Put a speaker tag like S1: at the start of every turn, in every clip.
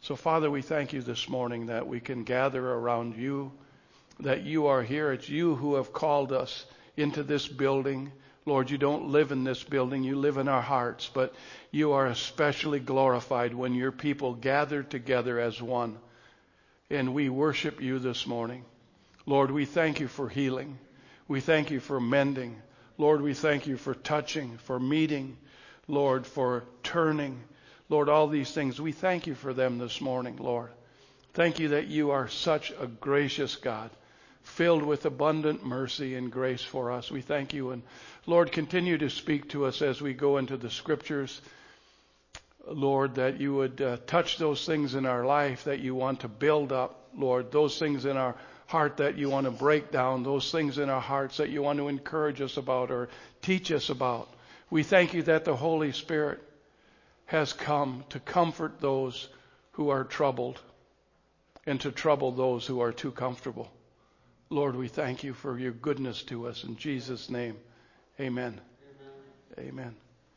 S1: So, Father, we thank you this morning that we can gather around you, that you are here. It's you who have called us into this building. Lord, you don't live in this building. You live in our hearts. But you are especially glorified when your people gather together as one. And we worship you this morning. Lord, we thank you for healing. We thank you for mending. Lord, we thank you for touching, for meeting. Lord, for turning. Lord, all these things, we thank you for them this morning, Lord. Thank you that you are such a gracious God, filled with abundant mercy and grace for us. We thank you. And Lord, continue to speak to us as we go into the scriptures. Lord, that you would touch those things in our life that you want to build up. Lord, those things in our heart that you want to break down, those things in our hearts that you want to encourage us about or teach us about. We thank you that the Holy Spirit has come to comfort those who are troubled and to trouble those who are too comfortable. Lord, we thank you for your goodness to us. In Jesus' name, amen. Amen.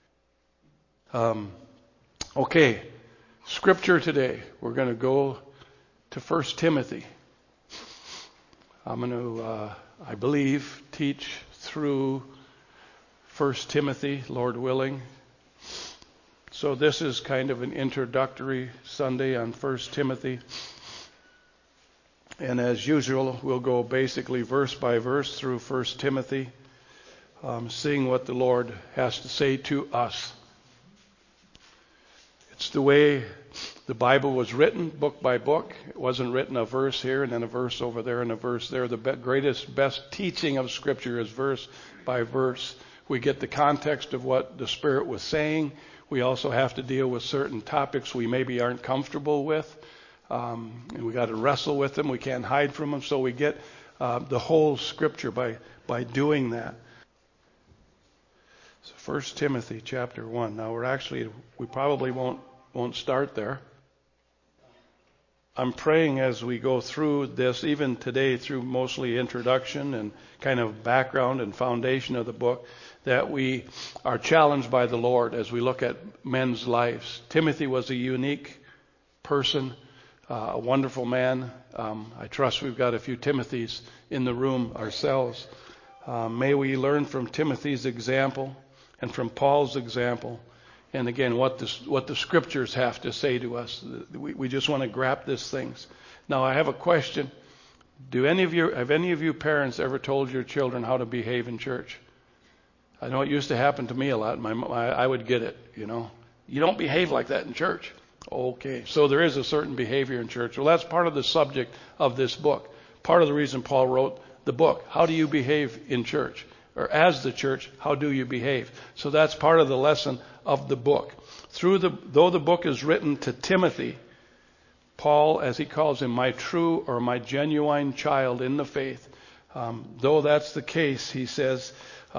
S1: Okay, scripture today. We're going to go to 1 Timothy. I'm going to, I believe, teach through 1 Timothy, Lord willing. So this is kind of an introductory Sunday on 1 Timothy. And as usual, we'll go basically verse by verse through 1 Timothy, seeing what the Lord has to say to us. It's the way the Bible was written, book by book. It wasn't written a verse here and then a verse over there and a verse there. The best teaching of Scripture is verse by verse. We get the context of what the Spirit was saying. We also have to deal with certain topics we maybe aren't comfortable with. And we got to wrestle with them. We can't hide from them. So we get the whole Scripture by doing that. So 1 Timothy chapter 1. Now we probably won't start there. I'm praying as we go through this, even today through mostly introduction and kind of background and foundation of the book, that we are challenged by the Lord as we look at men's lives. Timothy was a unique person, a wonderful man. I trust we've got a few Timothys in the room ourselves. May we learn from Timothy's example and from Paul's example. And again, what the scriptures have to say to us. We just want to grab these things. Now, I have a question. Have any of you parents ever told your children how to behave in church? I know it used to happen to me a lot. I would get it, you know. You don't behave like that in church. Okay, so there is a certain behavior in church. Well, that's part of the subject of this book. Part of the reason Paul wrote the book. How do you behave in church? Or as the church, how do you behave? So that's part of the lesson of the book. Though the book is written to Timothy, Paul, as he calls him, my true or my genuine child in the faith, though that's the case, he says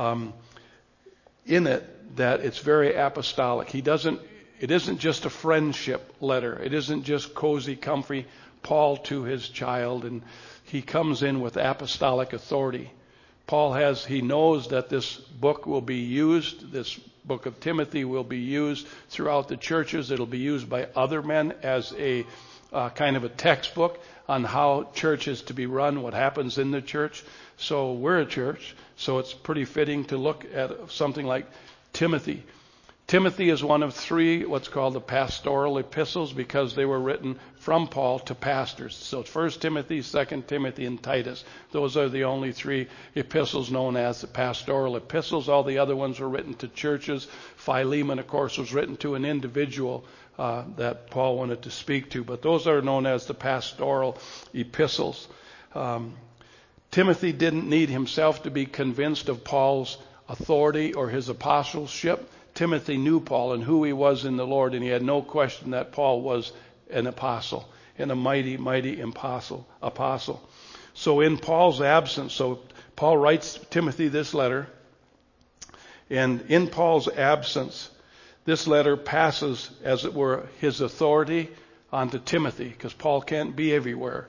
S1: in it that it's very apostolic. It isn't just a friendship letter. It isn't just cozy, comfy Paul to his child, and he comes in with apostolic authority. He knows that this book will be used, this book of Timothy will be used throughout the churches. It'll be used by other men as a kind of a textbook on how church is to be run, what happens in the church. So we're a church, so it's pretty fitting to look at something like Timothy. Timothy is one of three what's called the pastoral epistles because they were written from Paul to pastors. So it's 1 Timothy, 2 Timothy, and Titus. Those are the only three epistles known as the pastoral epistles. All the other ones were written to churches. Philemon, of course, was written to an individual that Paul wanted to speak to. But those are known as the pastoral epistles. Timothy didn't need himself to be convinced of Paul's authority or his apostleship. Timothy knew Paul and who he was in the Lord, and he had no question that Paul was an apostle and a mighty, mighty apostle. So in Paul's absence, Paul writes Timothy this letter, and in Paul's absence, this letter passes, as it were, his authority onto Timothy, because Paul can't be everywhere.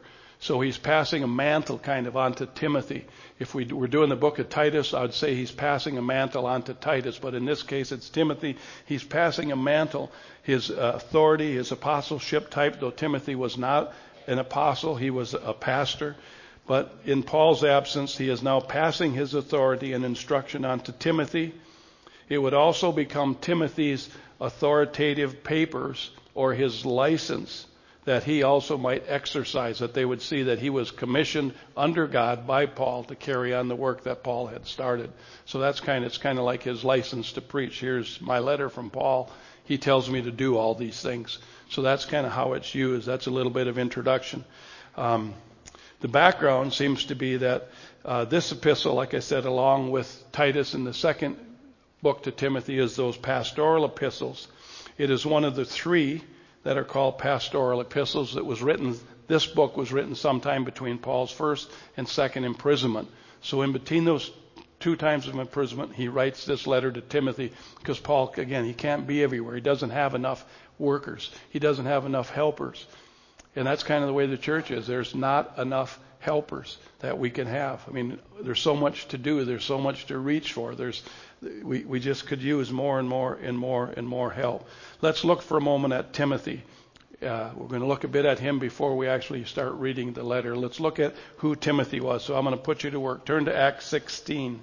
S1: So he's passing a mantle kind of onto Timothy. If we were doing the book of Titus, I would say he's passing a mantle onto Titus. But in this case, it's Timothy. He's passing a mantle. His authority, his apostleship type, though Timothy was not an apostle, he was a pastor. But in Paul's absence, he is now passing his authority and instruction onto Timothy. It would also become Timothy's authoritative papers or his license that he also might exercise, that they would see that he was commissioned under God by Paul to carry on the work that Paul had started. So it's kind of like his license to preach. Here's my letter from Paul. He tells me to do all these things. So that's kind of how it's used. That's a little bit of introduction. The background seems to be that this epistle, like I said, along with Titus in the second book to Timothy, is those pastoral epistles. It is one of the three that are called pastoral epistles that was written. This book was written sometime between Paul's first and second imprisonment. So in between those two times of imprisonment, he writes this letter to Timothy because Paul, again, he can't be everywhere. He doesn't have enough workers. He doesn't have enough helpers. And that's kind of the way the church is. There's not enough helpers that we can have. I mean, there's so much to do. There's so much to reach for. We just could use more and more and more and more help. Let's look for a moment at Timothy. We're going to look a bit at him before we actually start reading the letter. Let's look at who Timothy was. So I'm going to put you to work. Turn to Acts 16.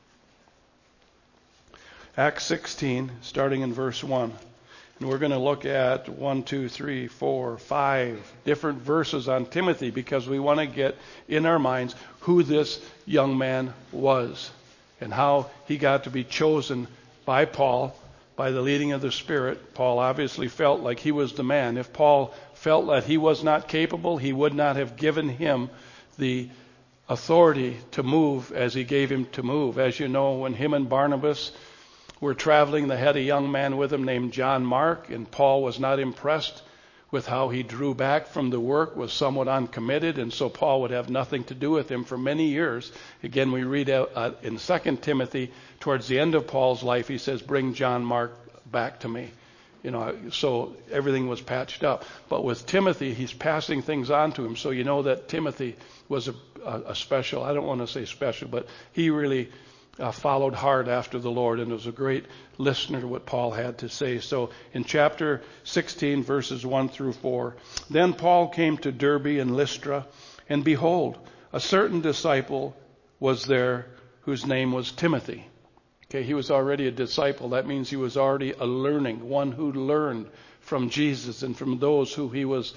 S1: Acts 16, starting in verse 1. And we're going to look at 1, 2, 3, 4, 5 different verses on Timothy because we want to get in our minds who this young man was and how he got to be chosen by Paul by the leading of the Spirit. Paul obviously felt like he was the man. If Paul felt that he was not capable, he would not have given him the authority to move as he gave him to move. As you know, when him and Barnabas were traveling, they had a young man with him named John Mark, and Paul was not impressed with how he drew back from the work, was somewhat uncommitted, and so Paul would have nothing to do with him for many years. Again, we read in 2 Timothy, towards the end of Paul's life, he says, bring John Mark back to me. So everything was patched up. But with Timothy, he's passing things on to him. So you know that Timothy was a special, I don't want to say special, but he really followed hard after the Lord and was a great listener to what Paul had to say. So in chapter 16, verses 1 through 4, then Paul came to Derbe and Lystra, and behold, a certain disciple was there whose name was Timothy. Okay, he was already a disciple. That means he was already a learning, one who learned from Jesus and from those who he was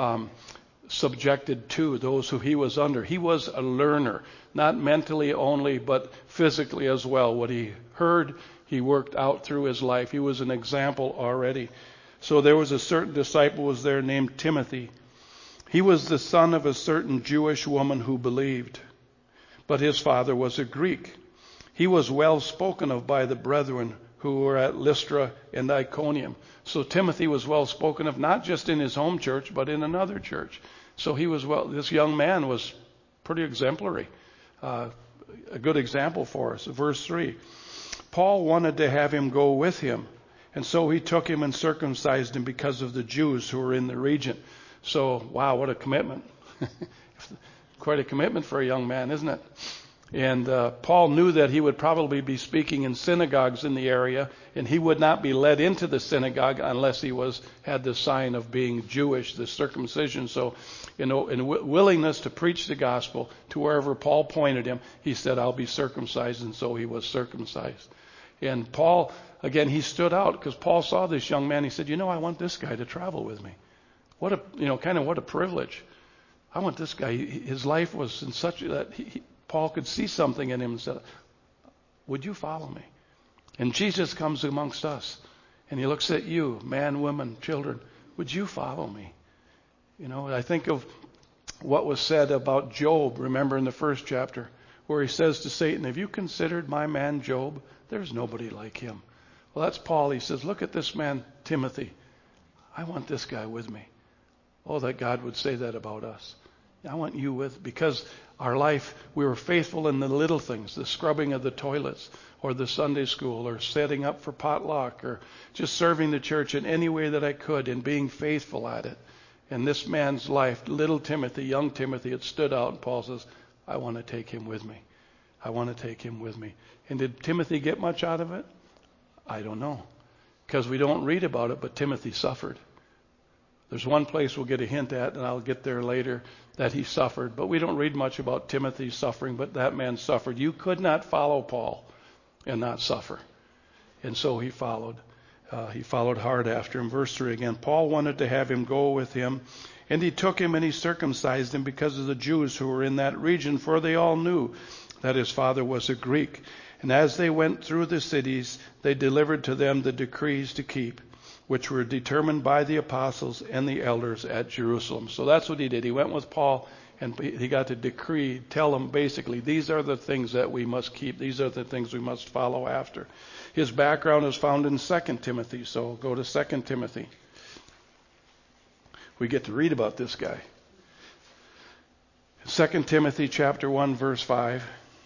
S1: subjected to, those who he was under. He was a learner, not mentally only, but physically as well. What he heard, he worked out through his life. He was an example already. So there was a certain disciple was there named Timothy. He was the son of a certain Jewish woman who believed, but his father was a Greek. He was well spoken of by the brethren who were at Lystra and Iconium. So Timothy was well spoken of, not just in his home church, but in another church. So he was this young man was pretty exemplary. A good example for us. Verse 3. Paul wanted to have him go with him, and so he took him and circumcised him because of the Jews who were in the region. So, wow, what a commitment. Quite a commitment for a young man, isn't it? And Paul knew that he would probably be speaking in synagogues in the area, and he would not be led into the synagogue unless he had the sign of being Jewish, the circumcision. So, in willingness to preach the gospel to wherever Paul pointed him, he said, I'll be circumcised, and so he was circumcised. And Paul, again, he stood out because Paul saw this young man. He said, I want this guy to travel with me. What a privilege. I want this guy. His life was in such that Paul could see something in him and said, would you follow me? And Jesus comes amongst us and he looks at you, man, woman, children. Would you follow me? I think of what was said about Job, remember in the first chapter, where he says to Satan, have you considered my man Job? There's nobody like him. Well, that's Paul. He says, look at this man, Timothy. I want this guy with me. Oh, that God would say that about us. I want you because our life, we were faithful in the little things, the scrubbing of the toilets or the Sunday school or setting up for potluck or just serving the church in any way that I could and being faithful at it. And this man's life, little Timothy, young Timothy, had stood out, and Paul says, I want to take him with me. I want to take him with me. And did Timothy get much out of it? I don't know, because we don't read about it, but Timothy suffered. There's one place we'll get a hint at, and I'll get there later, that he suffered. But we don't read much about Timothy's suffering, but that man suffered. You could not follow Paul and not suffer. And so he followed. He followed hard after him. Verse 3 again, Paul wanted to have him go with him, and he took him and he circumcised him because of the Jews who were in that region, for they all knew that his father was a Greek. And as they went through the cities, they delivered to them the decrees to keep, which were determined by the apostles and the elders at Jerusalem. So that's what he did. He went with Paul, and he got to decree, tell them basically, these are the things that we must keep. These are the things we must follow after. His background is found in 2 Timothy, so go to 2 Timothy. We get to read about this guy. 2 Timothy chapter 1, verse 5.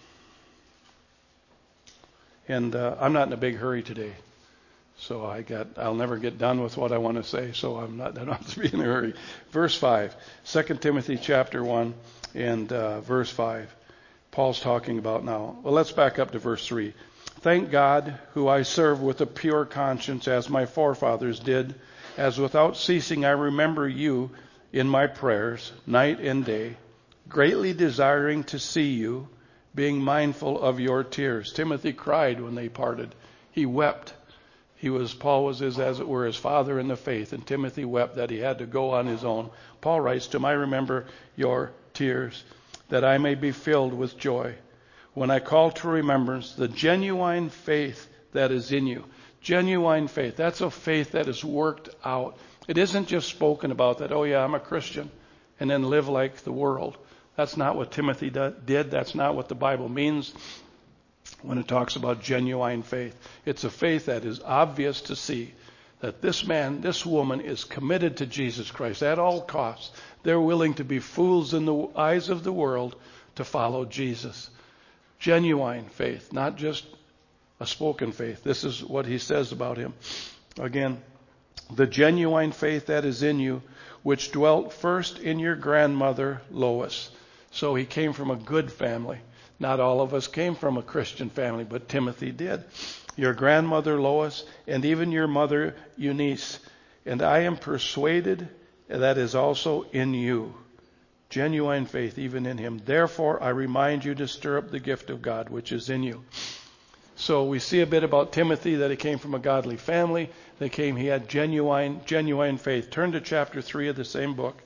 S1: And I'm not in a big hurry today. So I'll never get done with what I want to say, so I don't have to be in a hurry. Verse 5, 2 Timothy chapter 1 and verse 5. Paul's talking about now. Well, let's back up to verse 3. Thank God, who I serve with a pure conscience, as my forefathers did, as without ceasing I remember you in my prayers, night and day, greatly desiring to see you, being mindful of your tears. Timothy cried when they parted. He wept. Paul was as it were, his father in the faith, and Timothy wept that he had to go on his own. Paul writes to him, I remember your tears, that I may be filled with joy when I call to remembrance the genuine faith that is in you. Genuine faith. That's a faith that is worked out. It isn't just spoken about that, oh yeah, I'm a Christian, and then live like the world. That's not what Timothy did. That's not what the Bible means when it talks about genuine faith. It's a faith that is obvious to see that this man, this woman is committed to Jesus Christ at all costs. They're willing to be fools in the eyes of the world to follow Jesus. Genuine faith, not just a spoken faith. This is what he says about him. Again, the genuine faith that is in you, which dwelt first in your grandmother Lois. So he came from a good family. Not all of us came from a Christian family, but Timothy did. Your grandmother Lois, and even your mother Eunice. And I am persuaded that is also in you. Genuine faith even in him. Therefore, I remind you to stir up the gift of God which is in you. So we see a bit about Timothy, that he came from a godly family. He had genuine faith. Turn to chapter 3 of the same book.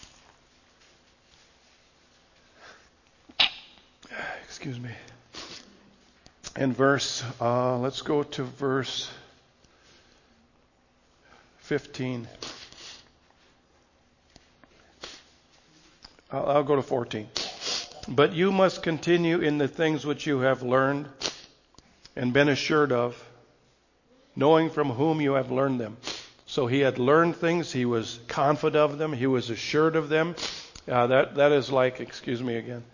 S1: Excuse me. And let's go to verse 15. I'll go to 14. But you must continue in the things which you have learned and been assured of, knowing from whom you have learned them. So he had learned things. He was confident of them. He was assured of them. That is like, excuse me again.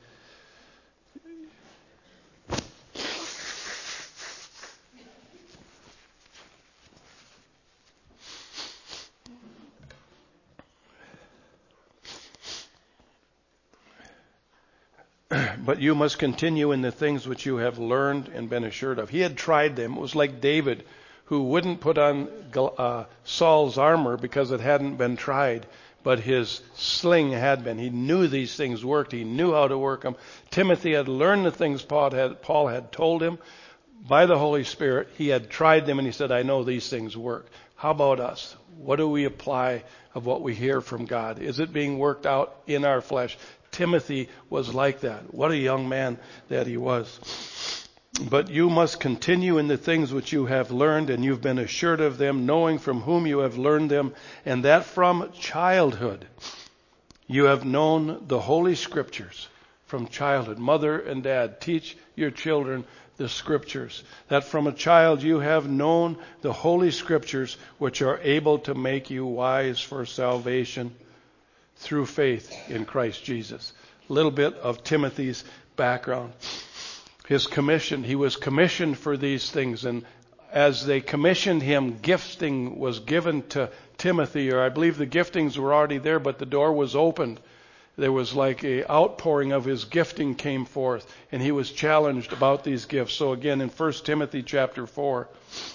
S1: But you must continue in the things which you have learned and been assured of. He had tried them. It was like David, who wouldn't put on Saul's armor because it hadn't been tried, but his sling had been. He knew these things worked. He knew how to work them. Timothy had learned the things Paul had told him by the Holy Spirit. He had tried them, and he said, I know these things work. How about us? What do we apply of what we hear from God? Is it being worked out in our flesh? Timothy was like that. What a young man that he was. But you must continue in the things which you have learned, and you've been assured of them, knowing from whom you have learned them, and that from childhood you have known the Holy Scriptures. From childhood. Mother and dad, teach your children the Scriptures. That from a child you have known the Holy Scriptures, which are able to make you wise for salvation through faith in Christ Jesus. A little bit of Timothy's background. His commission, he was commissioned for these things, and as they commissioned him, gifting was given to Timothy, or I believe the giftings were already there, but the door was opened. There was like a outpouring of his gifting came forth, and he was challenged about these gifts. So again, in 1 Timothy chapter 4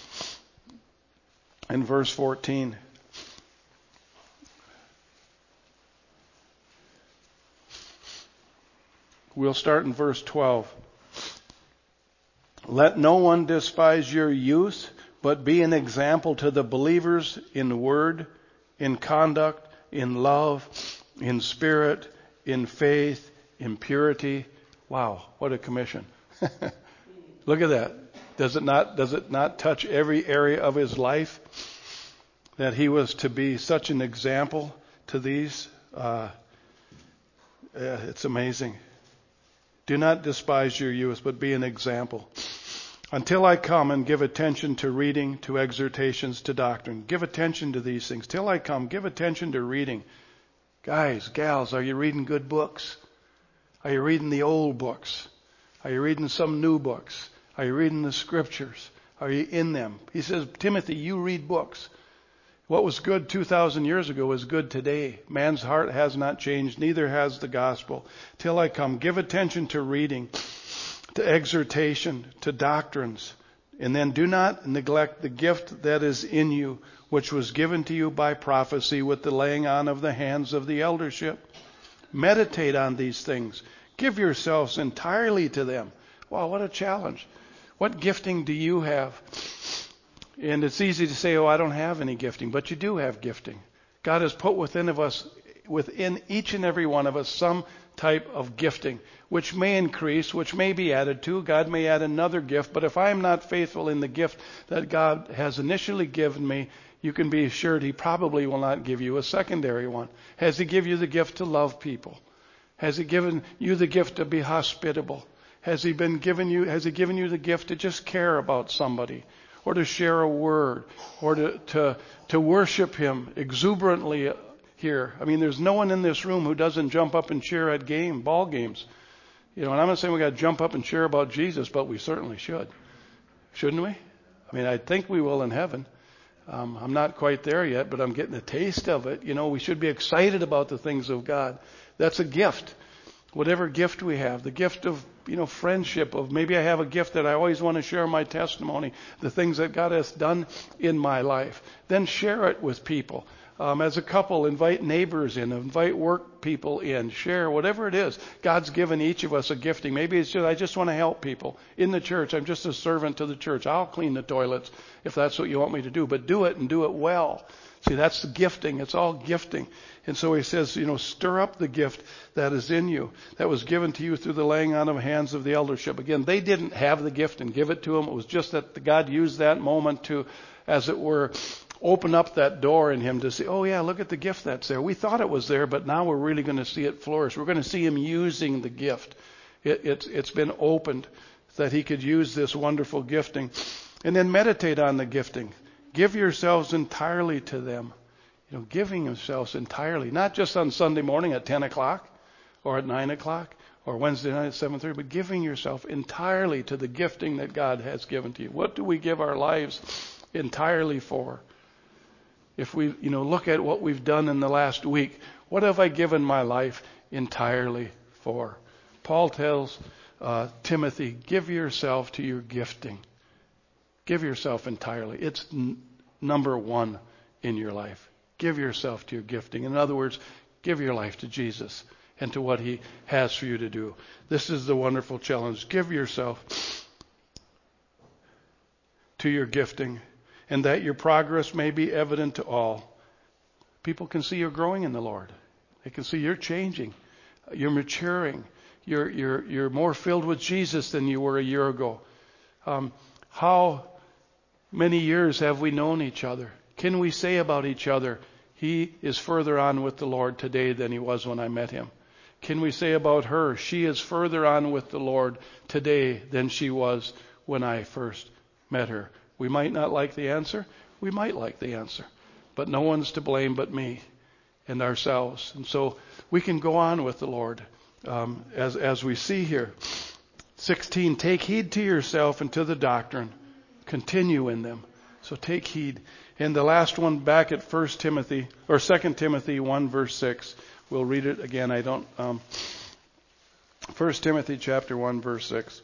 S1: and verse 14. We'll start in verse 12. Let no one despise your youth, but be an example to the believers in word, in conduct, in love, in spirit, in faith, in purity. Wow, what a commission. Look at that. Does it not touch every area of his life that he was to be such an example to these? It's amazing. Do not despise your youth, but be an example. Until I come and give attention to reading, to exhortations, to doctrine. Give attention to these things. Till I come, give attention to reading. Guys, gals, are you reading good books? Are you reading the old books? Are you reading some new books? Are you reading the scriptures? Are you in them? He says, Timothy, you read books. What was good 2,000 years ago is good today. Man's heart has not changed, neither has the gospel. Till I come, give attention to reading, to exhortation, to doctrines. And then do not neglect the gift that is in you, which was given to you by prophecy with the laying on of the hands of the eldership. Meditate on these things. Give yourselves entirely to them. Wow, what a challenge. What gifting do you have? And it's easy to say, oh, I don't have any gifting, but you do have gifting. God has put within each and every one of us, some type of gifting, which may increase, which may be added to. God may add another gift, but if I am not faithful in the gift that God has initially given me, you can be assured He probably will not give you a secondary one. Has He given you the gift to love people? Has He given you the gift to be hospitable? Has He given you the gift to just care about somebody? Or to share a word, or to worship Him exuberantly here. I mean, there's no one in this room who doesn't jump up and cheer at ball games. You know, and I'm not saying we got to jump up and cheer about Jesus, but we certainly should. Shouldn't we? I mean, I think we will in heaven. I'm not quite there yet, but I'm getting a taste of it. You know, we should be excited about the things of God. That's a gift. Whatever gift we have, the gift of, friendship, of maybe I have a gift that I always want to share my testimony, the things that God has done in my life. Then share it with people. As a couple, invite neighbors in, invite work people in, share whatever it is. God's given each of us a gifting. Maybe it's just, I just want to help people in the church. I'm just a servant to the church. I'll clean the toilets if that's what you want me to do, but do it and do it well. See, that's the gifting. It's all gifting. And so he says, stir up the gift that is in you, that was given to you through the laying on of hands of the eldership. Again, they didn't have the gift and give it to them. It was just that God used that moment to, as it were, open up that door in him to say, oh yeah, look at the gift that's there. We thought it was there, but now we're really going to see it flourish. We're going to see him using the gift. It's been opened that he could use this wonderful gifting. And then meditate on the gifting. Give yourselves entirely to them. Giving yourselves entirely, not just on Sunday morning at 10 o'clock or at 9 o'clock or Wednesday night at 7:30, but giving yourself entirely to the gifting that God has given to you. What do we give our lives entirely for? If we, look at what we've done in the last week, what have I given my life entirely for? Paul tells Timothy, give yourself to your gifting. Give yourself entirely. It's number one in your life. Give yourself to your gifting. In other words, give your life to Jesus and to what He has for you to do. This is the wonderful challenge. Give yourself to your gifting, and that your progress may be evident to all. People can see you're growing in the Lord. They can see you're changing. You're maturing. You're more filled with Jesus than you were a year ago. How many years have we known each other? Can we say about each other, he is further on with the Lord today than he was when I met him? Can we say about her, she is further on with the Lord today than she was when I first met her? We might not like the answer. We might like the answer. But no one's to blame but me and ourselves. And so we can go on with the Lord as we see here. 16, take heed to yourself and to the doctrine. Continue in them. So take heed. And the last one back at 1 Timothy, or 2 Timothy 1 verse 6. We'll read it again. 1 Timothy chapter 1 verse 6.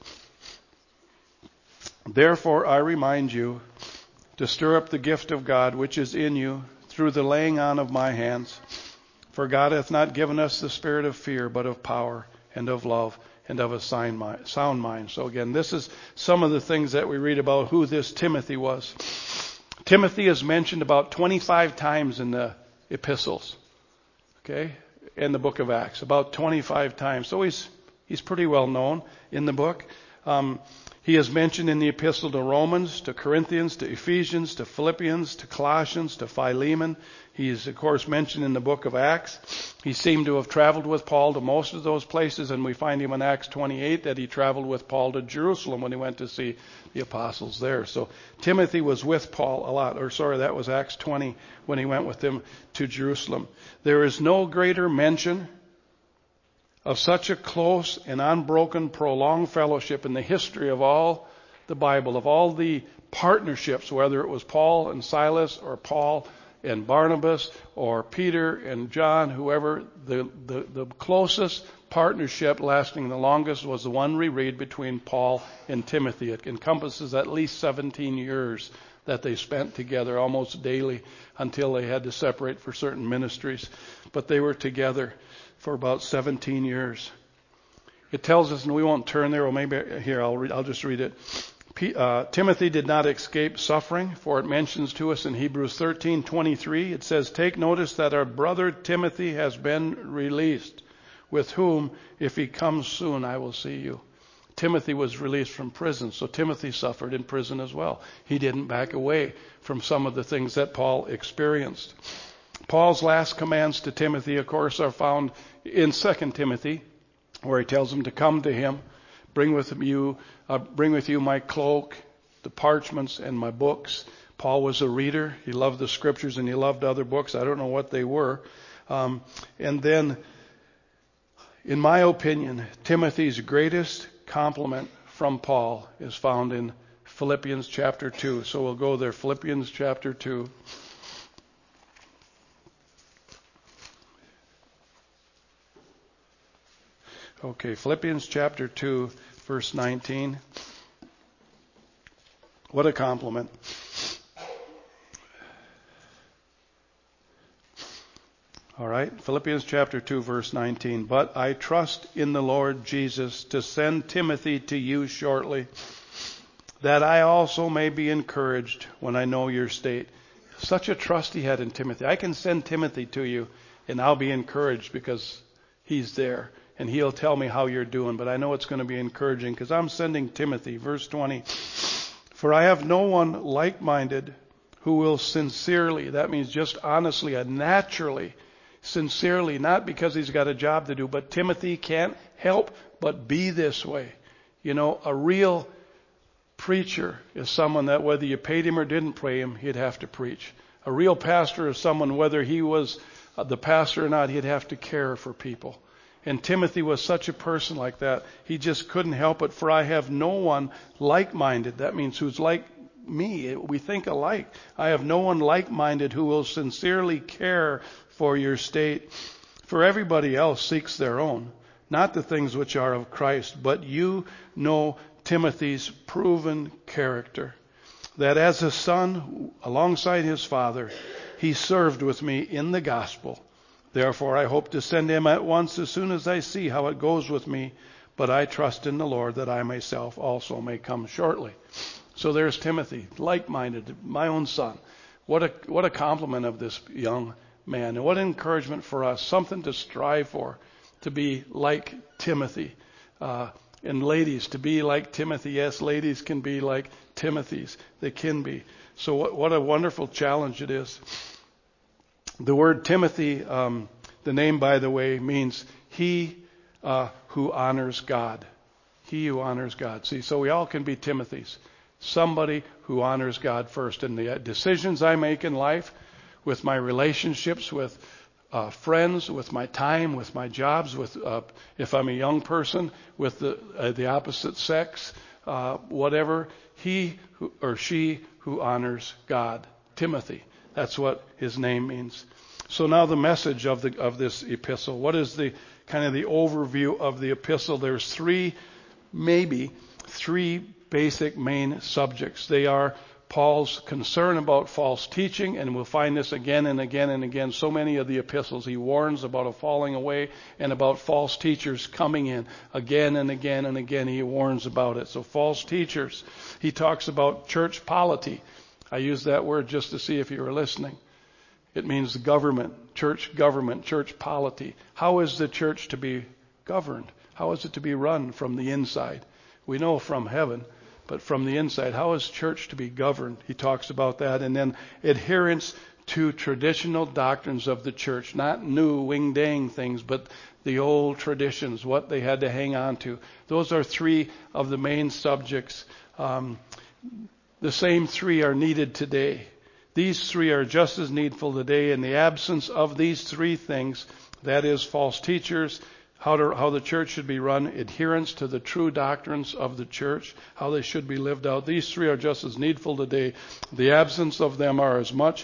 S1: Therefore I remind you to stir up the gift of God which is in you through the laying on of my hands. For God hath not given us the spirit of fear, but of power and of love and of a sound mind. So again, this is some of the things that we read about who this Timothy was. Timothy is mentioned about 25 times in the epistles. Okay? In the book of Acts. About 25 times. So he's pretty well known in the book. He is mentioned in the epistle to Romans, to Corinthians, to Ephesians, to Philippians, to Colossians, to Philemon. He is, of course, mentioned in the book of Acts. He seemed to have traveled with Paul to most of those places, and we find him in Acts 28 that he traveled with Paul to Jerusalem when he went to see the apostles there. So Timothy was with Paul a lot. That was Acts 20 when he went with him to Jerusalem. There is no greater mention of such a close and unbroken, prolonged fellowship in the history of all the Bible, of all the partnerships, whether it was Paul and Silas or Paul and Barnabas or Peter and John, whoever. The closest partnership lasting the longest was the one we read between Paul and Timothy. It encompasses at least 17 years that they spent together almost daily until they had to separate for certain ministries. But they were together for about 17 years. It tells us, and we won't turn there, or maybe here, I'll just read it. Timothy did not escape suffering, for it mentions to us in Hebrews 13:23, it says, take notice that our brother Timothy has been released, with whom, if he comes soon, I will see you. Timothy was released from prison, so Timothy suffered in prison as well. He didn't back away from some of the things that Paul experienced. Paul's last commands to Timothy, of course, are found in 2 Timothy, where he tells him to come to him, bring with you my cloak, the parchments, and my books. Paul was a reader. He loved the scriptures and he loved other books. I don't know what they were. And then, in my opinion, Timothy's greatest compliment from Paul is found in Philippians chapter 2. So we'll go there. Philippians chapter 2. Okay, Philippians chapter 2, verse 19. What a compliment. All right, Philippians chapter 2, verse 19. But I trust in the Lord Jesus to send Timothy to you shortly, that I also may be encouraged when I know your state. Such a trust he had in Timothy. I can send Timothy to you, and I'll be encouraged because he's there. And he'll tell me how you're doing. But I know it's going to be encouraging because I'm sending Timothy. Verse 20. For I have no one like-minded who will sincerely, that means just honestly and naturally, sincerely, not because he's got a job to do, but Timothy can't help but be this way. You know, a real preacher is someone that whether you paid him or didn't pay him, he'd have to preach. A real pastor is someone, whether he was the pastor or not, he'd have to care for people. And Timothy was such a person like that. He just couldn't help it. For I have no one like-minded. That means who's like me. We think alike. I have no one like-minded who will sincerely care for your state. For everybody else seeks their own, not the things which are of Christ. But you know Timothy's proven character, that as a son alongside his father, he served with me in the gospel. Therefore, I hope to send him at once as soon as I see how it goes with me. But I trust in the Lord that I myself also may come shortly. So there's Timothy, like-minded, my own son. What a compliment of this young man. And what encouragement for us. Something to strive for, to be like Timothy. And ladies, to be like Timothy. Yes, ladies can be like Timothy's. They can be. So what a wonderful challenge it is. The word Timothy, the name, by the way, means he who honors God. He who honors God. See, so we all can be Timothys. Somebody who honors God first. In the decisions I make in life, with my relationships with friends, with my time, with my jobs, with if I'm a young person, with the opposite sex, whatever he or she who honors God. Timothy. That's what his name means. So now the message of this epistle. What is the kind of the overview of the epistle? There's three basic main subjects. They are Paul's concern about false teaching, and we'll find this again and again and again. So many of the epistles, he warns about a falling away and about false teachers coming in. Again and again and again, he warns about it. So false teachers. He talks about church polity. I use that word just to see if you were listening. It means government, church polity. How is the church to be governed? How is it to be run from the inside? We know from heaven, but from the inside, how is church to be governed? He talks about that. And then adherence to traditional doctrines of the church, not new wing-dang things, but the old traditions, what they had to hang on to. Those are three of the main subjects. The same three are needed today. These three are just as needful today. In the absence of these three things, that is false teachers, how the church should be run, adherence to the true doctrines of the church, how they should be lived out. These three are just as needful today. The absence of them are as much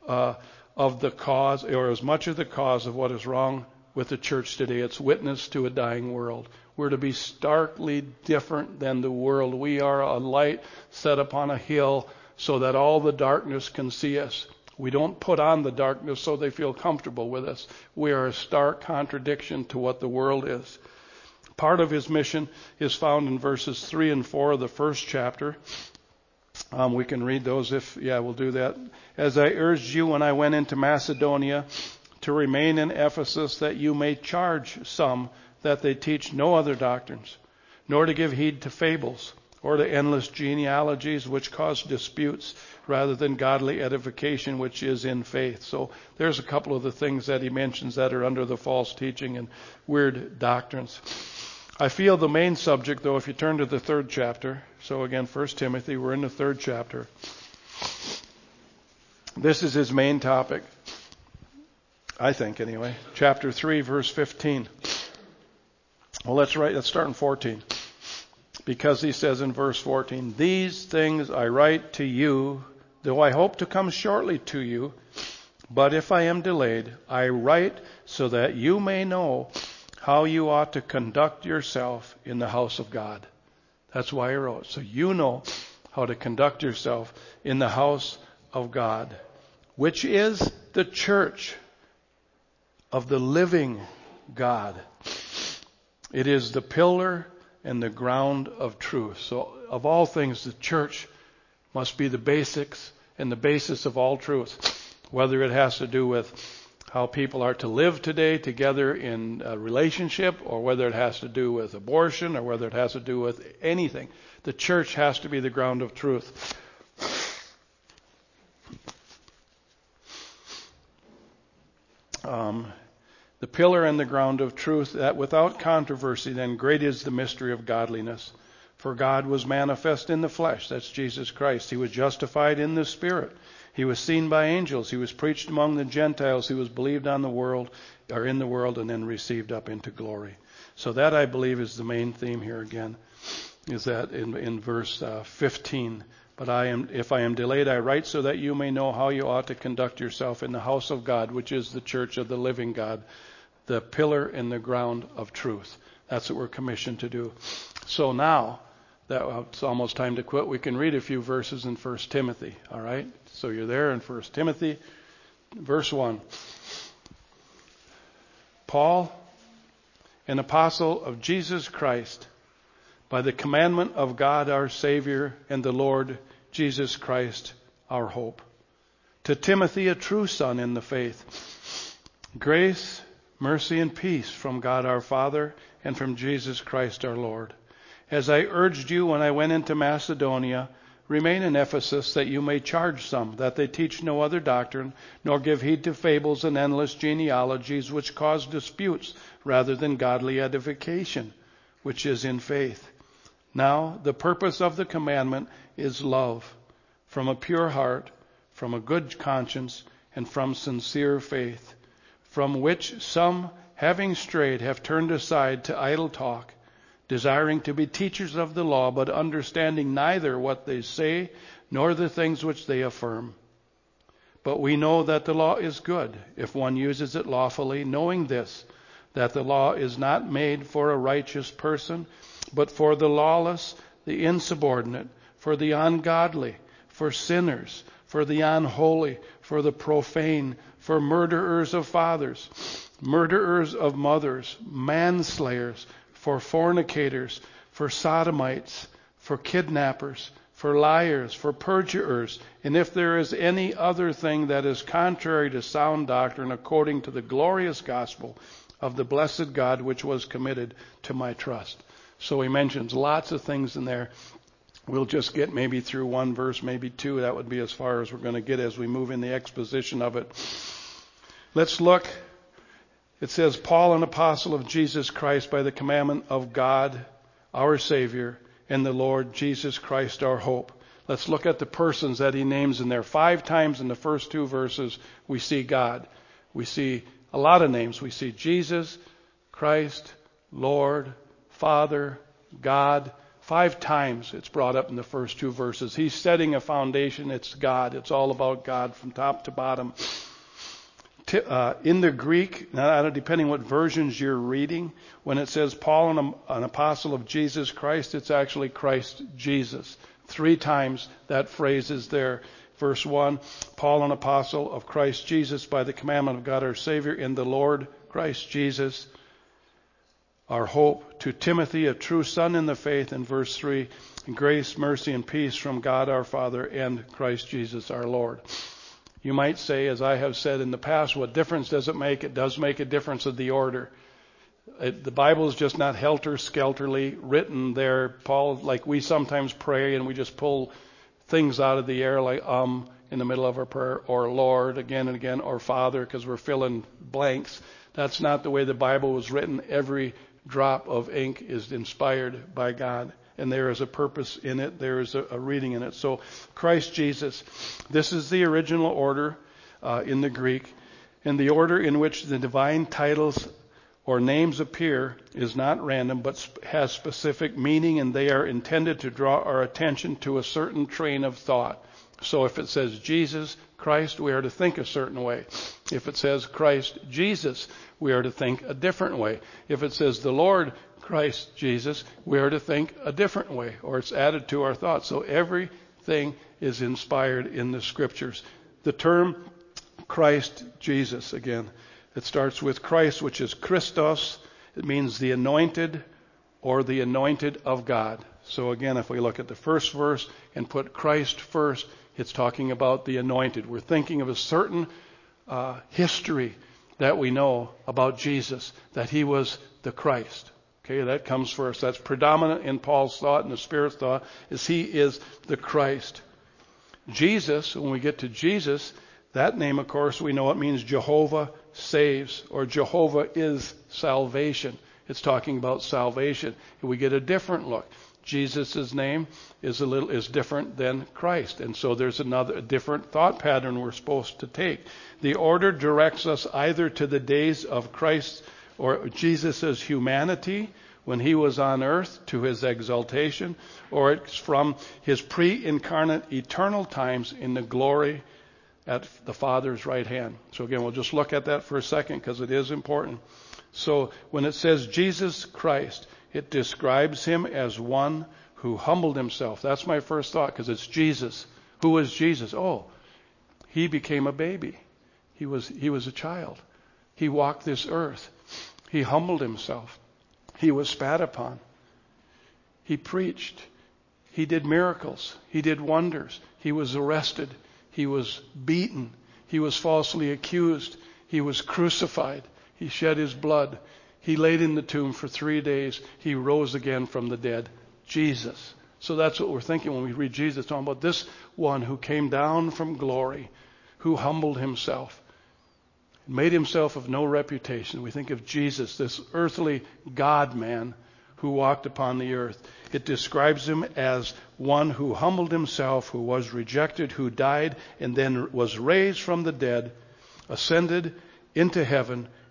S1: of the cause of what is wrong with the church today. It's witness to a dying world. We're to be starkly different than the world. We are a light set upon a hill so that all the darkness can see us. We don't put on the darkness so they feel comfortable with us. We are a stark contradiction to what the world is. Part of his mission is found in verses 3 and 4 of the first chapter. We can read those we'll do that. As I urged you when I went into Macedonia to remain in Ephesus, that you may charge some that they teach no other doctrines, nor to give heed to fables, or to endless genealogies which cause disputes, rather than godly edification which is in faith. So there's a couple of the things that he mentions that are under the false teaching and weird doctrines. I feel the main subject, though, if you turn to the third chapter. So again, 1 Timothy, we're in the third chapter. This is his main topic, I think anyway. Chapter 3, verse 15. Well, let's start in 14. Because he says in verse 14, these things I write to you, though I hope to come shortly to you, but if I am delayed, I write so that you may know how you ought to conduct yourself in the house of God. That's why I wrote. So you know how to conduct yourself in the house of God, which is the church of the living God. It is the pillar and the ground of truth. So of all things, the church must be the basics and the basis of all truth, whether it has to do with how people are to live today together in a relationship, or whether it has to do with abortion, or whether it has to do with anything. The church has to be the ground of truth. The pillar and the ground of truth, that without controversy, then great is the mystery of godliness. For God was manifest in the flesh, that's Jesus Christ. He was justified in the Spirit. He was seen by angels. He was preached among the Gentiles. He was believed in the world, and then received up into glory. So that, I believe, is the main theme here again, is that in verse 15. But if I am delayed, I write so that you may know how you ought to conduct yourself in the house of God, which is the church of the living God, the pillar and the ground of truth. That's what we're commissioned to do. So now, it's almost time to quit. We can read a few verses in 1 Timothy. All right? So you're there in 1 Timothy, verse 1. Paul, an apostle of Jesus Christ, by the commandment of God our Savior and the Lord Jesus Christ our hope. To Timothy, a true son in the faith, grace, mercy, and peace from God our Father and from Jesus Christ our Lord. As I urged you when I went into Macedonia, remain in Ephesus, that you may charge some, that they teach no other doctrine, nor give heed to fables and endless genealogies, which cause disputes, rather than godly edification, which is in faith. Now, the purpose of the commandment is love, from a pure heart, from a good conscience, and from sincere faith, from which some, having strayed, have turned aside to idle talk, desiring to be teachers of the law, but understanding neither what they say nor the things which they affirm. But we know that the law is good if one uses it lawfully, knowing this, that the law is not made for a righteous person, but for the lawless, the insubordinate, for the ungodly, for sinners, for the unholy, for the profane, for murderers of fathers, murderers of mothers, manslayers, for fornicators, for sodomites, for kidnappers, for liars, for perjurers, and if there is any other thing that is contrary to sound doctrine, according to the glorious gospel of the blessed God, which was committed to my trust. So he mentions lots of things in there. We'll just get maybe through one verse, maybe two. That would be as far as we're going to get as we move in the exposition of it. Let's look. It says, Paul, an apostle of Jesus Christ, by the commandment of God, our Savior, and the Lord Jesus Christ, our hope. Let's look at the persons that he names in there. 5 times in the first 2 verses, we see God. We see a lot of names. We see Jesus, Christ, Lord, Father, God. 5 times it's brought up in the first 2 verses. He's setting a foundation. It's God. It's all about God from top to bottom. In the Greek, depending what versions you're reading, when it says Paul, an apostle of Jesus Christ, it's actually Christ Jesus. 3 times that phrase is there. Verse 1, Paul, an apostle of Christ Jesus, by the commandment of God our Savior, in the Lord Christ Jesus, our hope. To Timothy, a true son in the faith, in verse 3, grace, mercy, and peace from God our Father and Christ Jesus our Lord. You might say, as I have said in the past, what difference does it make? It does make a difference of the order. The Bible is just not helter-skelterly written there. Paul, like we sometimes pray and we just pull things out of the air like in the middle of our prayer, or Lord again and again, or Father, because we're filling blanks. That's not the way the Bible was written. Every drop of ink is inspired by God. And there is a purpose in it. There is a reading in it. So Christ Jesus, this is the original order in the Greek. And the order in which the divine titles or names appear is not random, but has specific meaning, and they are intended to draw our attention to a certain train of thought. So if it says Jesus, Christ, we are to think a certain way. If it says Christ Jesus, we are to think a different way. If it says the Lord Christ Jesus, we are to think a different way, or it's added to our thoughts. So everything is inspired in the Scriptures. The term Christ Jesus, again, it starts with Christ, which is Christos. It means the anointed or the anointed of God. So again, if we look at the first verse and put Christ first, it's talking about the anointed. We're thinking of a certain history that we know about Jesus, that he was the Christ. Okay, that comes first. That's predominant in Paul's thought and the Spirit's thought, is he is the Christ. Jesus, when we get to Jesus, that name, of course, we know it means Jehovah saves, or Jehovah is salvation. It's talking about salvation. We get a different look. Jesus' name is different than Christ. And so there's a different thought pattern we're supposed to take. The order directs us either to the days of Christ or Jesus' humanity when he was on earth to his exaltation, or it's from his pre-incarnate eternal times in the glory at the Father's right hand. So again, we'll just look at that for a second because it is important. So when it says Jesus Christ, it describes him as one who humbled himself. That's my first thought, because it's Jesus. Who was Jesus? Oh, he became a baby. He was a child. He walked this earth. He humbled himself. He was spat upon. He preached. He did miracles. He did wonders. He was arrested. He was beaten. He was falsely accused. He was crucified. He shed his blood. He laid in the tomb for 3 days. He rose again from the dead. Jesus. So that's what we're thinking when we read Jesus, talking about this one who came down from glory, who humbled himself, made himself of no reputation. We think of Jesus, this earthly God-man who walked upon the earth. It describes him as one who humbled himself, who was rejected, who died, and then was raised from the dead, ascended into heaven,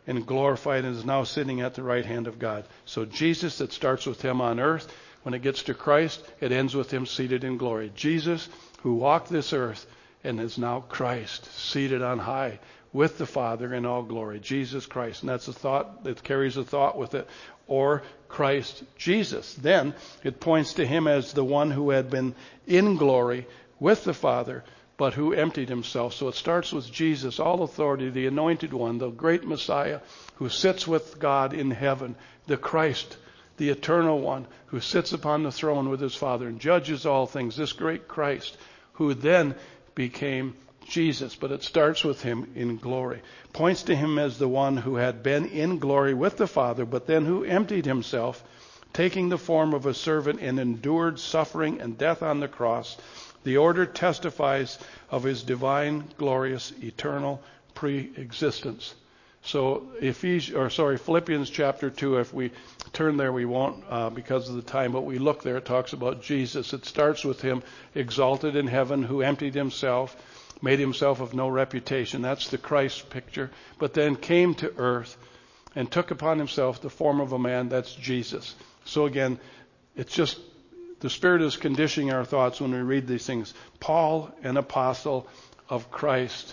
S1: and glorified and is now sitting at the right hand of God. So Jesus, it starts with him on earth. When it gets to Christ, it ends with him seated in glory. Jesus, who walked this earth and is now Christ, seated on high with the Father in all glory. Jesus Christ. And that's a thought that carries a thought with it. Or Christ Jesus. Then it points to him as the one who had been in glory with the Father, but who emptied himself. So it starts with Jesus, all authority, the anointed one, the great Messiah who sits with God in heaven, the Christ, the eternal one who sits upon the throne with his Father and judges all things, this great Christ who then became Jesus. But it starts with him in glory. Points to him as the one who had been in glory with the Father, but then who emptied himself, taking the form of a servant and endured suffering and death on the cross. The order testifies of his divine, glorious, eternal pre-existence. So Philippians chapter 2, if we turn there, we won't because of the time, but we look there, it talks about Jesus. It starts with him exalted in heaven, who emptied himself, made himself of no reputation. That's the Christ picture. But then came to earth and took upon himself the form of a man. That's Jesus. So again, it's just the Spirit is conditioning our thoughts when we read these things. Paul, an apostle of Christ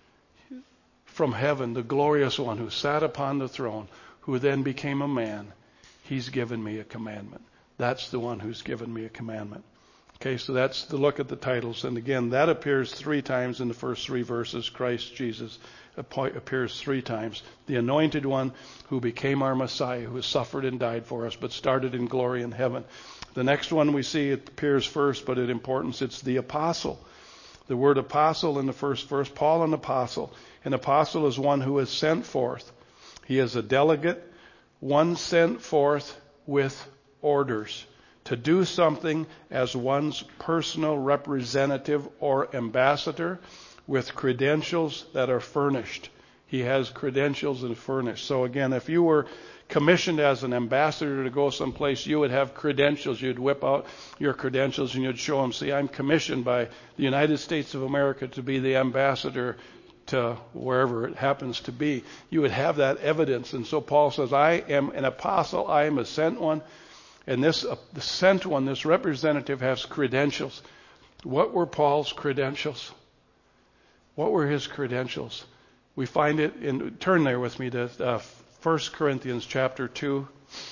S1: from heaven, the glorious one who sat upon the throne, who then became a man. He's given me a commandment. That's the one who's given me a commandment. Okay, so that's the look at the titles. And again, that appears 3 times in the first 3 verses. Christ Jesus appears 3 times. The anointed one who became our Messiah, who has suffered and died for us, but started in glory in heaven. The next one we see, it appears first, but in importance, it's the apostle. The word apostle in the first verse, Paul an apostle. An apostle is one who is sent forth. He is a delegate, one sent forth with orders to do something as one's personal representative or ambassador with credentials that are furnished. He has credentials that are furnished. So again, if you were commissioned as an ambassador to go someplace, you would have credentials. You'd whip out your credentials and you'd show them, see, I'm commissioned by the United States of America to be the ambassador to wherever it happens to be. You would have that evidence. And so Paul says, I am an apostle, I am a sent one. And this the sent one, this representative, has credentials. What were Paul's credentials? What were his credentials? We find it in, turn there with me to 1 Corinthians chapter 2.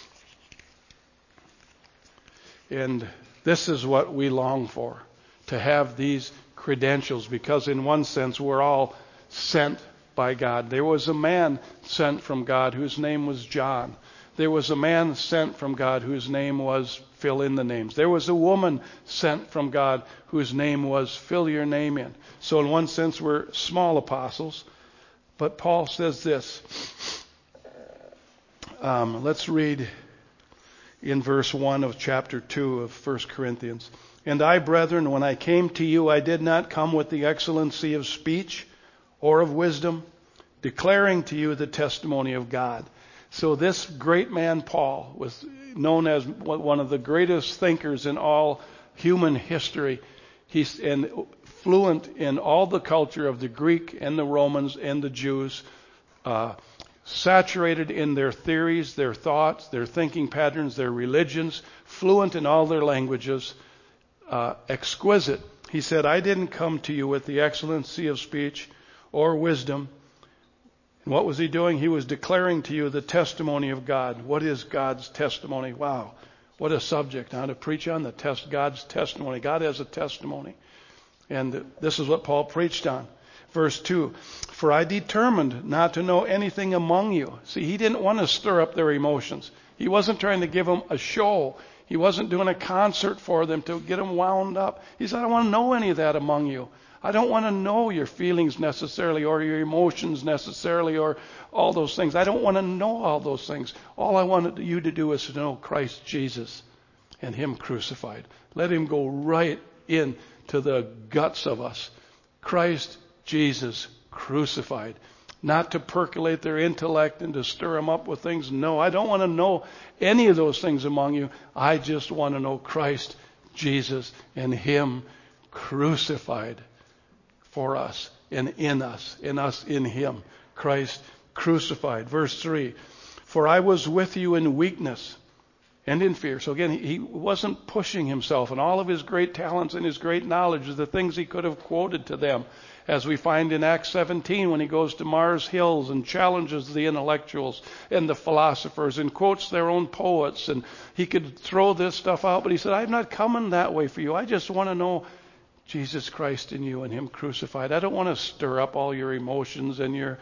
S1: And this is what we long for, to have these credentials, because in one sense we're all sent by God. There was a man sent from God whose name was John. There was a man sent from God whose name was, fill in the names. There was a woman sent from God whose name was, fill your name in. So in one sense we're small apostles. But Paul says this. Let's read in verse 1 of chapter 2 of 1 Corinthians. And I, brethren, when I came to you, I did not come with the excellency of speech or of wisdom, declaring to you the testimony of God. So this great man, Paul, was known as one of the greatest thinkers in all human history. He's fluent in all the culture of the Greek and the Romans and the Jews, saturated in their theories, their thoughts, their thinking patterns, their religions, fluent in all their languages, exquisite. He said, I didn't come to you with the excellency of speech or wisdom. And what was he doing? He was declaring to you the testimony of God. What is God's testimony? Wow, what a subject now to preach on, God's testimony. God has a testimony. And this is what Paul preached on. Verse 2, for I determined not to know anything among you. See, he didn't want to stir up their emotions. He wasn't trying to give them a show. He wasn't doing a concert for them to get them wound up. He said, I don't want to know any of that among you. I don't want to know your feelings necessarily or your emotions necessarily or all those things. I don't want to know all those things. All I wanted you to do is to know Christ Jesus and Him crucified. Let Him go right into the guts of us. Christ Jesus crucified. Not to percolate their intellect and to stir them up with things. No, I don't want to know any of those things among you. I just want to know Christ Jesus and Him crucified for us and in us in Him. Christ crucified. Verse 3, for I was with you in weakness and in fear. So again, he wasn't pushing himself, and all of his great talents and his great knowledge, the things he could have quoted to them, as we find in Acts 17 when he goes to Mars Hills and challenges the intellectuals and the philosophers and quotes their own poets. And he could throw this stuff out, but he said, I'm not coming that way for you. I just want to know Jesus Christ in you and him crucified. I don't want to stir up all your emotions and your,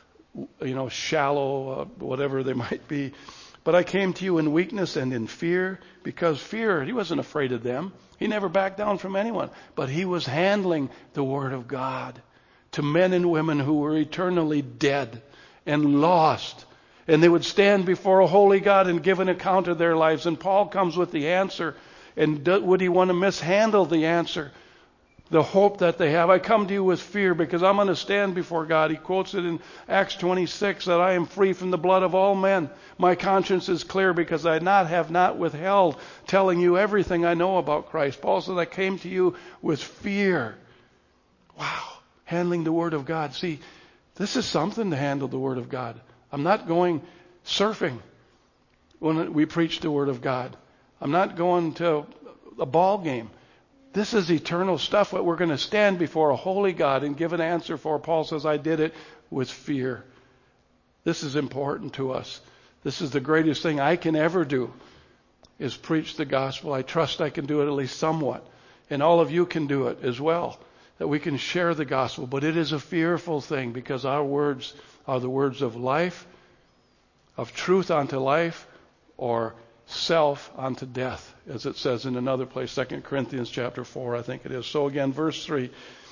S1: shallow, whatever they might be. But I came to you in weakness and in fear, because fear, he wasn't afraid of them. He never backed down from anyone. But he was handling the Word of God to men and women who were eternally dead and lost. And they would stand before a holy God and give an account of their lives. And Paul comes with the answer. And would he want to mishandle the answer? The hope that they have. I come to you with fear because I'm going to stand before God. He quotes it in Acts 26 that I am free from the blood of all men. My conscience is clear because I have not withheld telling you everything I know about Christ. Paul says I came to you with fear. Wow. Handling the Word of God. See, this is something to handle the Word of God. I'm not going surfing when we preach the Word of God. I'm not going to a ball game. This is eternal stuff that we're going to stand before a holy God and give an answer for. Paul says, I did it with fear. This is important to us. This is the greatest thing I can ever do, is preach the gospel. I trust I can do it at least somewhat. And all of you can do it as well, that we can share the gospel. But it is a fearful thing because our words are the words of life, of truth unto life, or self unto death, as it says in another place, 2 Corinthians chapter 4, I think it is. So again, verse 3,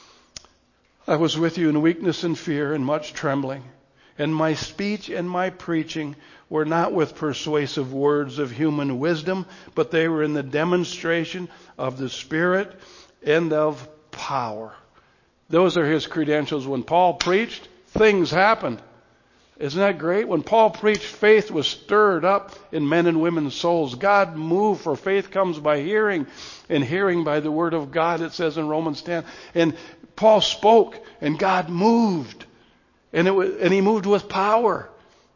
S1: I was with you in weakness and fear and much trembling, and my speech and my preaching were not with persuasive words of human wisdom, but they were in the demonstration of the Spirit and of power. Those are his credentials. When Paul preached, things happened. Isn't that great? When Paul preached, faith was stirred up in men and women's souls. God moved, for faith comes by hearing, and hearing by the Word of God, it says in Romans 10. And Paul spoke, and God moved. And he moved with power.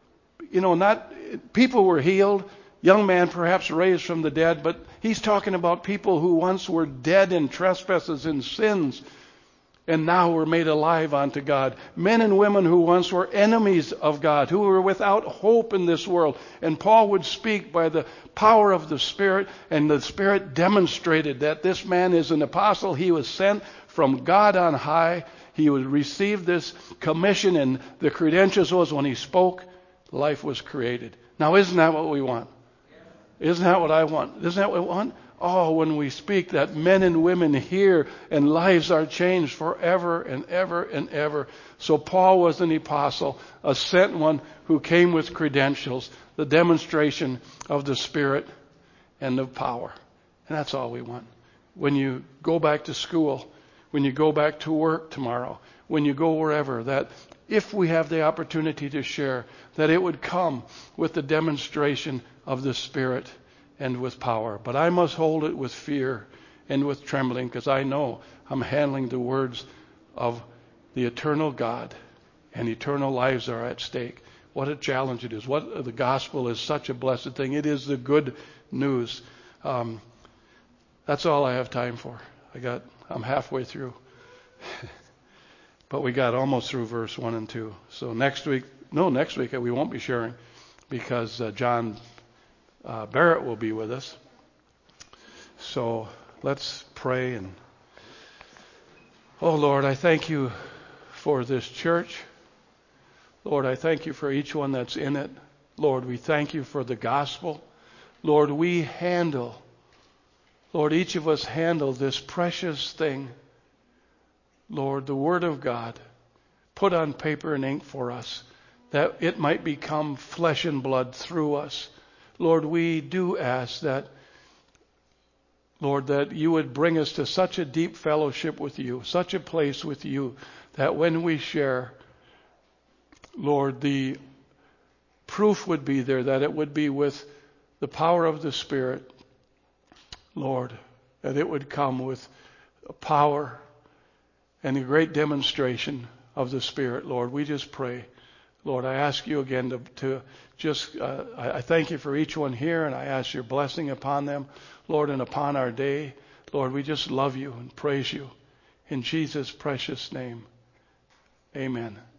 S1: People were healed, young man perhaps raised from the dead, but he's talking about people who once were dead in trespasses and sins, and now were made alive unto God. Men and women who once were enemies of God, who were without hope in this world. And Paul would speak by the power of the Spirit, and the Spirit demonstrated that this man is an apostle. He was sent from God on high. He would receive this commission, and the credentials was when he spoke, life was created. Now, isn't that what we want? Isn't that what I want? Isn't that what we want? Oh, when we speak, that men and women hear and lives are changed forever and ever and ever. So Paul was an apostle, a sent one who came with credentials, the demonstration of the Spirit and of power. And that's all we want. When you go back to school, when you go back to work tomorrow, when you go wherever, that if we have the opportunity to share, that it would come with the demonstration of the Spirit and with power. But I must hold it with fear and with trembling, because I know I'm handling the words of the eternal God, and eternal lives are at stake. What a challenge it is. The gospel is such a blessed thing. It is the good news. That's all I have time for. I'm halfway through. But we got almost through verse 1 and 2. So next week we won't be sharing, because John Barrett will be with us. So let's pray. And oh Lord, I thank you for this church. Lord, I thank you for each one that's in it. Lord, we thank you for the gospel. Lord, each of us handle this precious thing. Lord, the Word of God, put on paper and ink for us, that it might become flesh and blood through us. Lord, we do ask that, Lord, that you would bring us to such a deep fellowship with you, such a place with you, that when we share, Lord, the proof would be there, that it would be with the power of the Spirit, Lord, that it would come with power and a great demonstration of the Spirit, Lord. We just pray, Lord, I ask you again to just, I thank you for each one here, and I ask your blessing upon them, Lord, and upon our day. Lord, we just love you and praise you. In Jesus' precious name, amen.